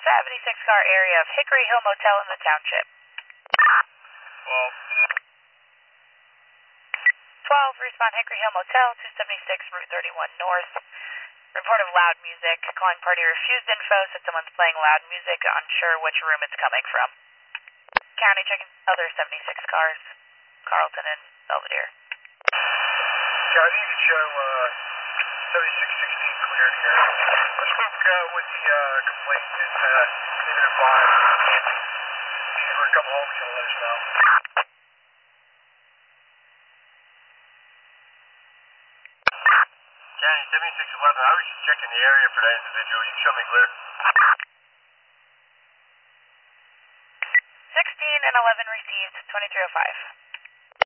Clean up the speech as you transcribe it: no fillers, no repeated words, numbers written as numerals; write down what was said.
76 car area of Hickory Hill Motel in the township. 12, respond Hickory Hill Motel, 276 Route 31 North. Report of loud music. Calling party refused info, said someone's playing loud music, unsure which room it's coming from. County checking other 76 cars, Carlton and Belvedere. County, you can show 7616 cleared here. I spoke with the complaint and they've been advised. If you were to come home, he's going to let us know. County 7611, I was just checking the area for that individual. You can show me clear. 16 and 11 received, 2305.